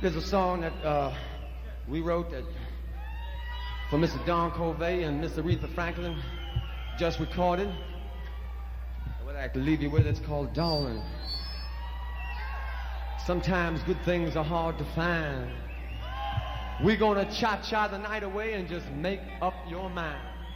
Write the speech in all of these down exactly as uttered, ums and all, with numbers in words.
There's a song that uh, we wrote that for Mister Don Covey and Miss Aretha Franklin, just recorded. What I can leave you with, it's called Darling. Sometimes good things are hard to find. We're gonna cha-cha the night away and just make up your mind.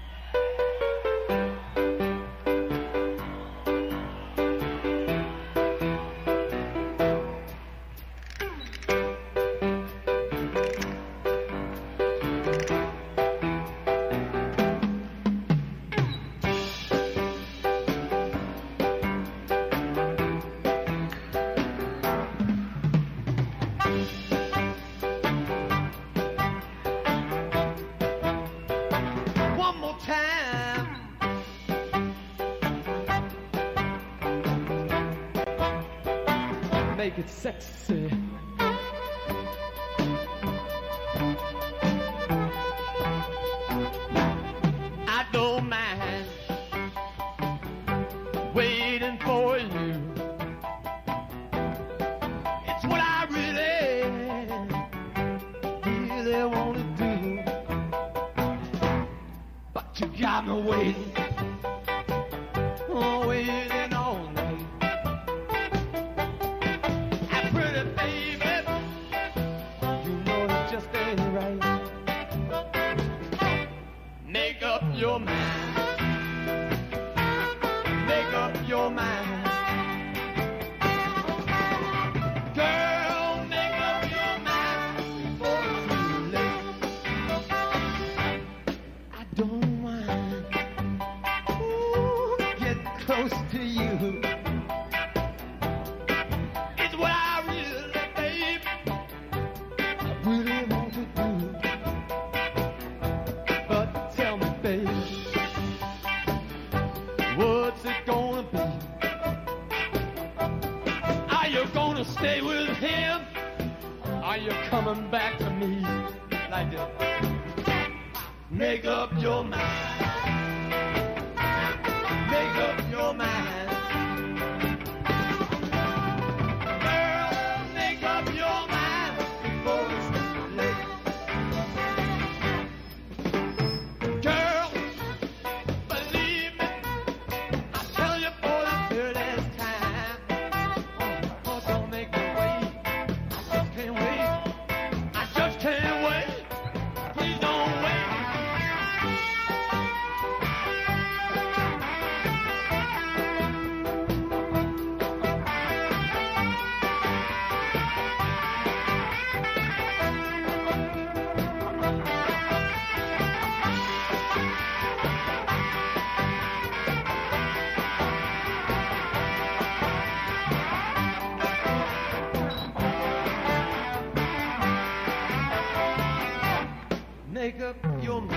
Make it sexy. I don't mind waiting for you. It's what I really, really want to do. But you got me waiting, oh, waiting all night. Make up your mind. Make up your mind. Girl, make up your mind before it's too late. I don't mind. Ooh, get close to you. It's what I really, babe, I really want to do. What's it gonna be? Are you gonna stay with him? Are you coming back to me? Like that. Make up your mind. Make up your mind. Girl, make up your mind before it's too late. Girl, believe me, I tell you for the third last time. Oh, don't make me wait. I just can't wait. I just can't wait. Please don't wait. Make up your mind.